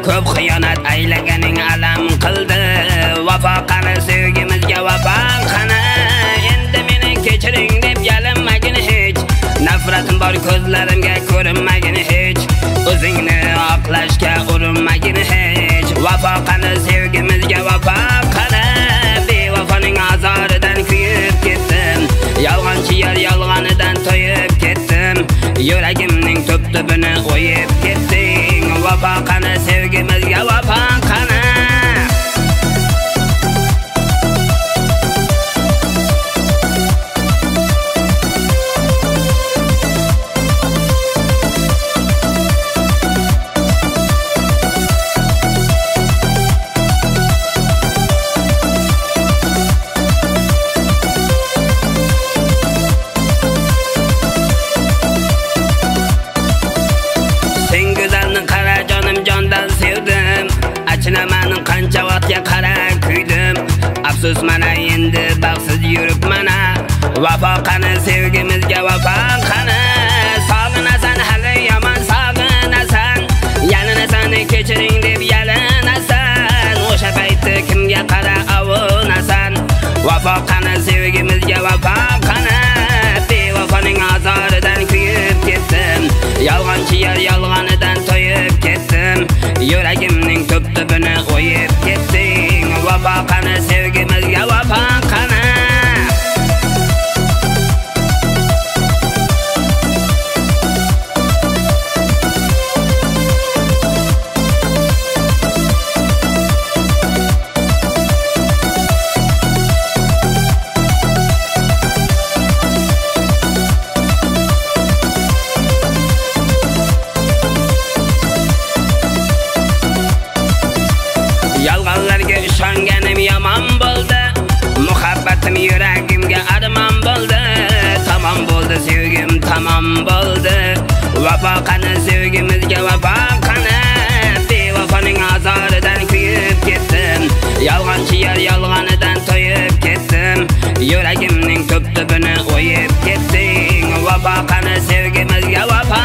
ko'p xiyonat aylaganing alam qildi. Vafo qani sevgimizga vafo qani. Endi meni kechiring deb yalinmagin hech. Nafratim bor ko'zlarimga ko'rinmagin hech. O'zingni oqlashga urinmagin hech. Vafo qani sevgimizga vafo qani. Bevafoning azoridan kuyib ketdim. Yolg'onchi yor yolg'onidan to'yib ketdim. Yuragimning tub-tubini o'yib ketding. Vafo qani sevgimizga vafo qani. Achinamaning qancha vaqtga qara kuydim. Afsus mana endi baxtsiz yuribman. Vafo qani sevgimizga vafo qani. Sog'inasan hali yomon sog'inasan. Yalinasan kechiring deb yalinasan. O'sha paytda kimga qara avunasan. Vafo qani sevgimizga vafo qani. Bevafoning azoridan kuyib ketdim. Yolg'onchi yor yolg'onidan to'yib ketdim. Yuragimning tub-tubini o'yib ketding. Vafo qani sevgimizga vafo qani. Yolg'onlarga ishonganim yomon bo'ldi. Muhabbatim yuragimga armon bo'ldi. Tamom bo'ldi sevgim, tamom bo'ldi. Vafo qani sevgimizga vafo qani. Bevafoning azoridan kuyib ketdim. Yolg'onchi yor yolg'onidan to'yib ketdim. Yuragimning tub-tubini o'yib ketding. Vafo qani sevgimizga vafo